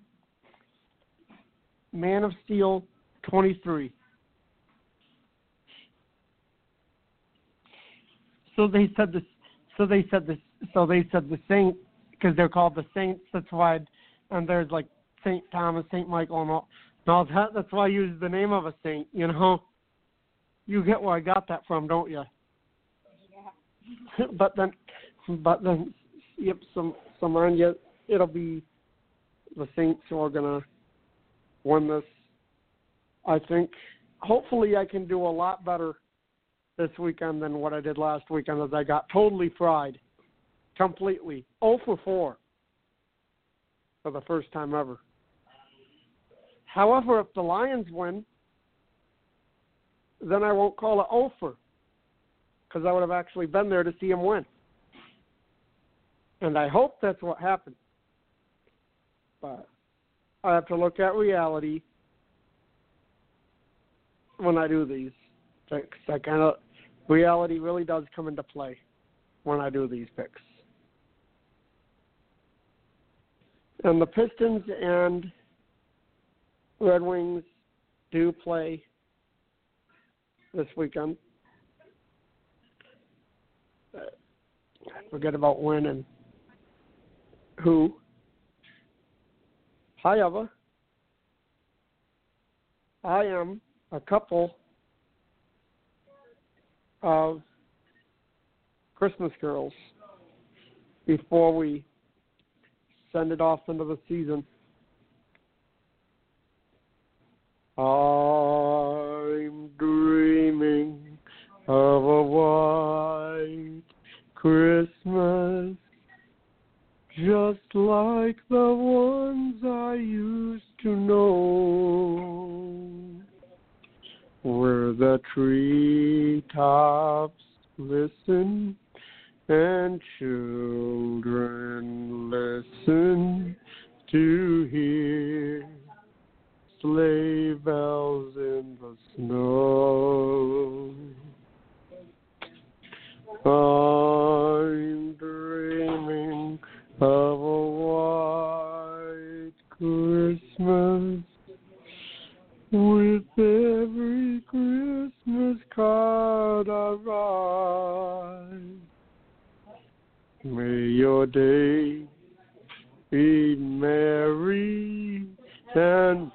B: Man of Steel, twenty-three. So they said this. So they said this. So they said the Saints because they're called the Saints. That's why, and there's like Saint Thomas, Saint Michael, and all, and all that. That's why I use the name of a saint. You know, you get where I got that from, don't you?
C: Yeah.
B: but then, but then, yep. Some, some on you. It'll be the Saints who are gonna win this. I think. Hopefully, I can do a lot better this weekend than what I did last weekend, as I got totally fried, completely, oh for four for the first time ever. However, if the Lions win, then I won't call it over, because I would have actually been there to see him win. And I hope that's what happened. But I have to look at reality when I do these. I kind of reality really does come into play when I do these picks. And the Pistons and Red Wings do play this weekend. Forget about when and who. However, I am a couple of Christmas carols before we send it off into the season. I'm dreaming of a white Christmas, just like the ones I used to know, where the treetops glisten and children listen to hear sleigh bells in the snow. I'm dreaming of a white Christmas, with every Christmas card I write. May your day be merry and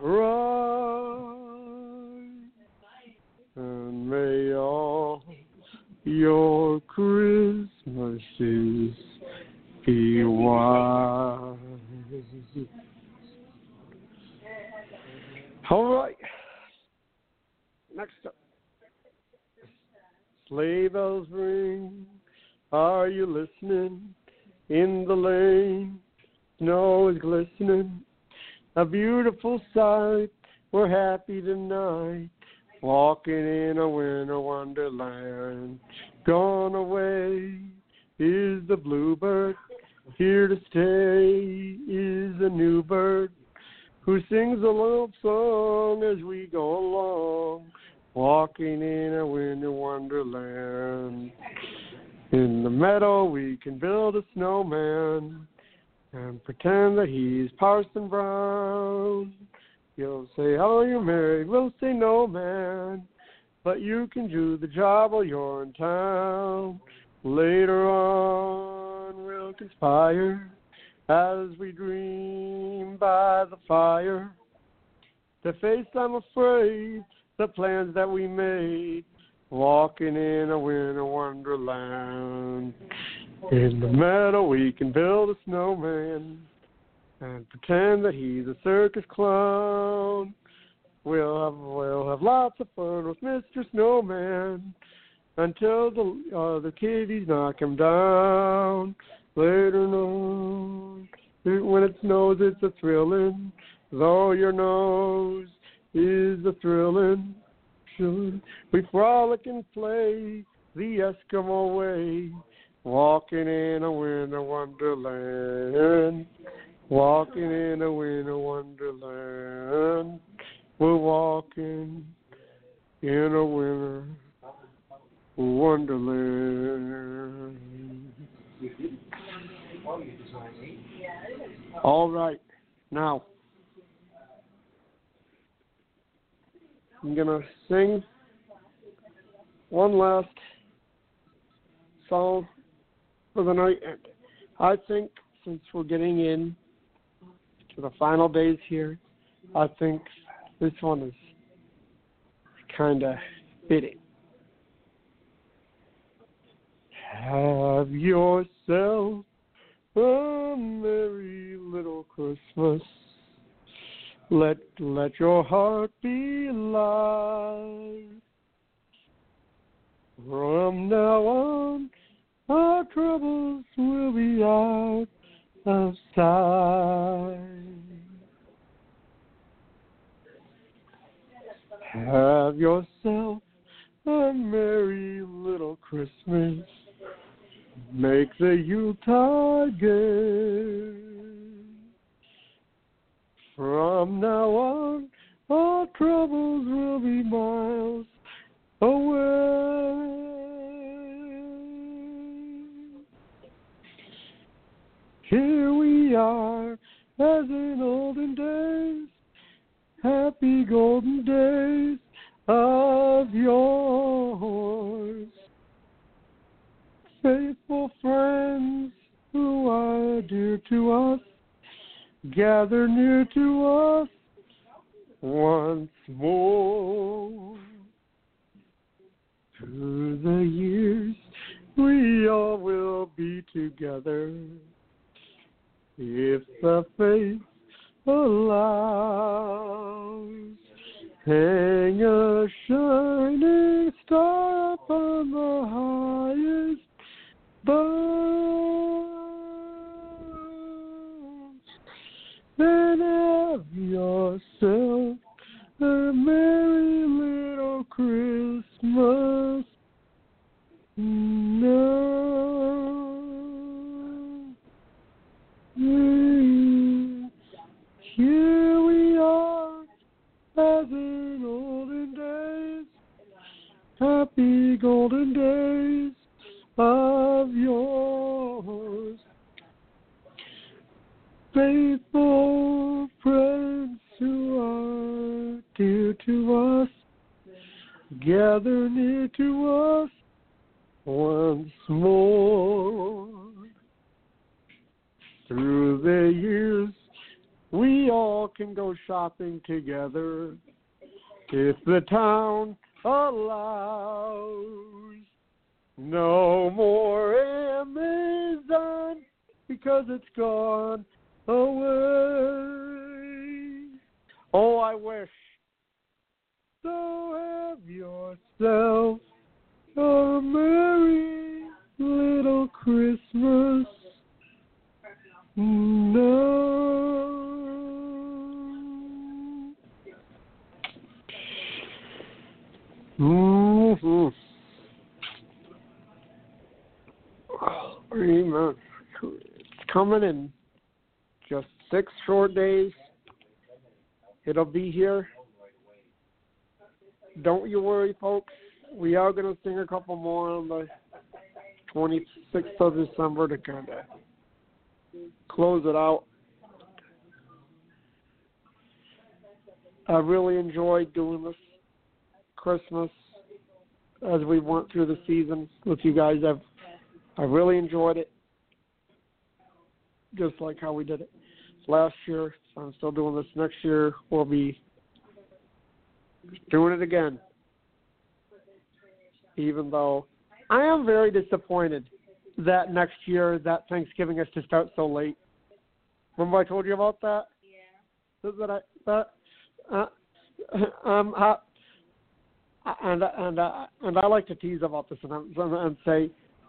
B: bright, and may all your Christmases be white. All right. Next up. Sleigh bells ring. Are you listening? In the lane, snow is glistening. A beautiful sight. We're happy tonight, walking in a winter wonderland. Gone away is the bluebird. Here to stay is a new bird, who sings a love song as we go along, walking in a winter wonderland. In the meadow we can build a snowman and pretend that he's Parson Brown. You'll say, "How are you married?" We'll say, "No, man, but you can do the job while you're in town." Later on we'll conspire as we dream by the fire to face, I'm afraid, the plans that we made, walking in a winter wonderland. In the meadow we can build a snowman and pretend that he's a circus clown. We'll have, we'll have lots of fun with Mister Snowman until the other kitties knock him down. Later on, when it snows, it's a thrilling, though your nose is a thrilling. We frolic and play the Eskimo way, walking in a winter wonderland, walking in a winter wonderland. We're walking in a winter wonderland. All right, now I'm going to sing one last song for the night. And I think since we're getting in to the final days here, I think this one is kind of fitting. Have yourself a merry little Christmas. Let let your heart be light. From now on, our troubles will be out of sight. Have yourself a merry little Christmas. Make the Yuletide gay. From now on, our troubles will be miles away. Here we are, as in olden days, happy golden days of yours. Faithful friends who are dear to us, gather near to us once more. Through the years, we all will be together, if the faith allows. Hang a shining star upon the highest bough, and have yourself a merry little Christmas now. Here we are, as in olden days, happy golden days of yours. Faithful friends who are dear to us, gather near to us once more. Through the years, we all can go shopping together, if the town allows. No more Amazon, because it's gone away. Oh, I wish. So have yourself a merry little Christmas now. Mm-hmm. Amen. It's coming in just six short days. It'll be here. Don't you worry, folks. We are going to sing a couple more on the twenty-sixth of December to kind of close it out. I really enjoyed doing this Christmas as we went through the season with you guys. I've I really enjoyed it, just like how we did it last year. So I'm still doing this next year. We'll be doing it again, even though I am very disappointed that next year that Thanksgiving has to start so late. Remember I told you about that?
C: Yeah.
B: That I that uh, um I, and and uh, and I like to tease about this and, and say,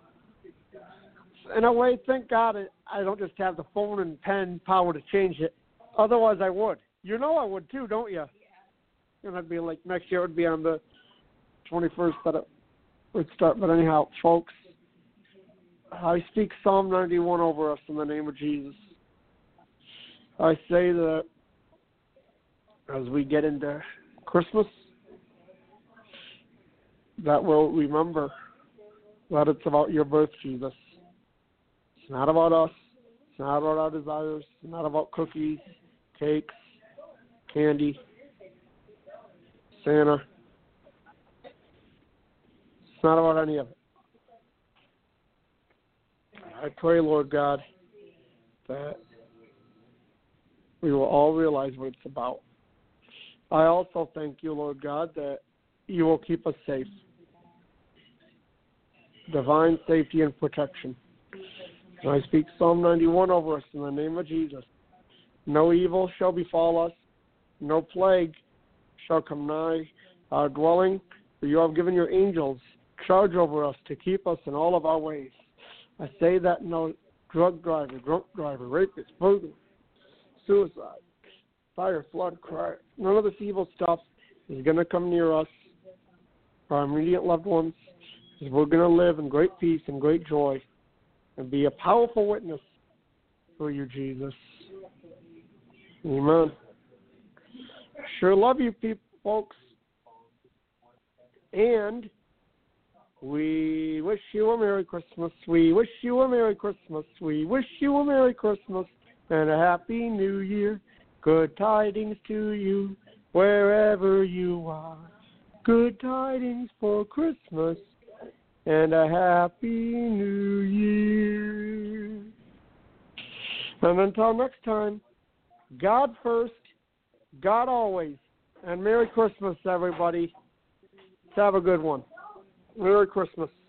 B: in a way, thank God I don't just have the phone and pen power to change it. Otherwise, I would. You know I would too, don't you? Yeah. And I'd be like, next year it would be on the twenty-first that it would start. But anyhow, folks, I speak Psalm ninety-one over us in the name of Jesus. I say that as we get into Christmas, that we'll remember that it's about your birth, Jesus. It's not about us. It's not about our desires. It's not about cookies, cakes, candy, Santa. It's not about any of it. I pray, Lord God, that we will all realize what it's about. I also thank you, Lord God, that you will keep us safe. Divine safety and protection. And I speak Psalm ninety-one over us in the name of Jesus. No evil shall befall us. No plague shall come nigh our dwelling. For you have given your angels charge over us to keep us in all of our ways. I say that no drug driver, drunk driver, rapist, burglar, suicide, fire, flood, cry, none of this evil stuff is going to come near us, our immediate loved ones, because we're going to live in great peace and great joy and be a powerful witness for you, Jesus. Amen. Sure love you, people, folks. And we wish you a Merry Christmas. We wish you a Merry Christmas. We wish you a Merry Christmas and a Happy New Year. Good tidings to you wherever you are. Good tidings for Christmas and a Happy New Year. And until next time, God first, God always, and Merry Christmas, everybody. Have a good one. Merry Christmas.